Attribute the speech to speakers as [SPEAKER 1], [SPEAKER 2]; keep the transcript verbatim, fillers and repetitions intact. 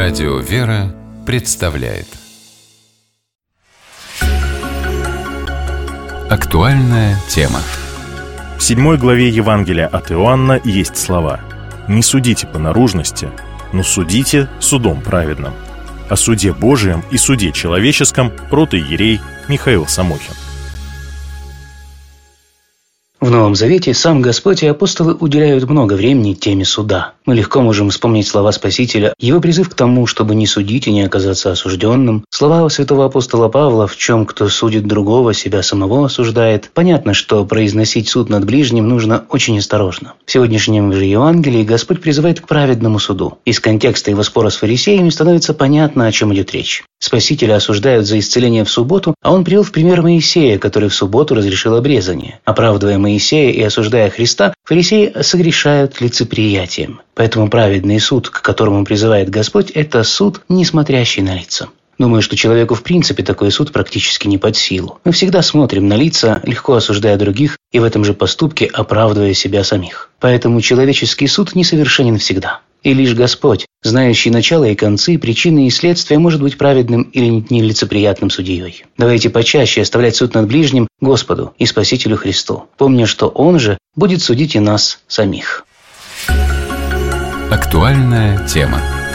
[SPEAKER 1] Радио «Вера» представляет актуальная тема.
[SPEAKER 2] В седьмой главе Евангелия от Иоанна есть слова: «Не судите по наружности, но судите судом праведным». О суде Божием и суде человеческом протоиерей Михаил Самохин.
[SPEAKER 3] В Новом Завете сам Господь и апостолы уделяют много времени теме суда. Мы легко можем вспомнить слова Спасителя, его призыв к тому, чтобы не судить и не оказаться осужденным, слова святого апостола Павла: «В чем кто судит другого, себя самого осуждает». Понятно, что произносить суд над ближним нужно очень осторожно. В сегодняшнем же Евангелии Господь призывает к праведному суду. Из контекста его спора с фарисеями становится понятно, о чем идет речь. Спасителя осуждают за исцеление в субботу, а он привел в пример Моисея, который в субботу разрешил обрезание. Оправдывая Моисея и осуждая Христа, фарисеи согрешают лицеприятием. Поэтому праведный суд, к которому призывает Господь, это суд, не смотрящий на лица. Думаю, что человеку в принципе такой суд практически не под силу. Мы всегда смотрим на лица, легко осуждая других и в этом же поступке оправдывая себя самих. Поэтому человеческий суд несовершенен всегда. И лишь Господь, знающий начало и концы, причины и следствия, может быть праведным или нелицеприятным судьей. Давайте почаще оставлять суд над ближним Господу и Спасителю Христу, помня, что Он же будет судить и нас самих.
[SPEAKER 1] Актуальная тема.